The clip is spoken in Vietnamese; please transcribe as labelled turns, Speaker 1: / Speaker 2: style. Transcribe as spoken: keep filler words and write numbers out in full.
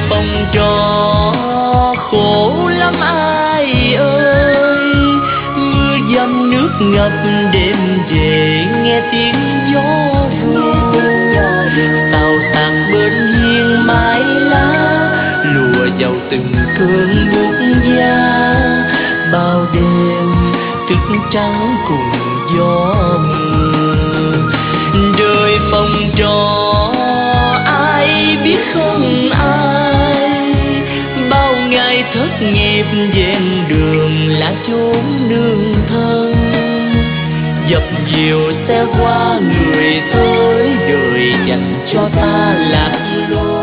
Speaker 1: phòng trọ khổ lắm ai ơi, mưa dầm nước ngập đêm về nghe tiếng gió tàu tạc bên hiên mái lá, lùa vào từng cơn buốt giá. Bao đêm thức trắng cùng gió mưa, đời phòng trọ ai biết không ai, bao ngày thất nghiệp ven đường là chốn nương thân. Dập dìu xe qua người tới, đời dành cho ta lạc lối.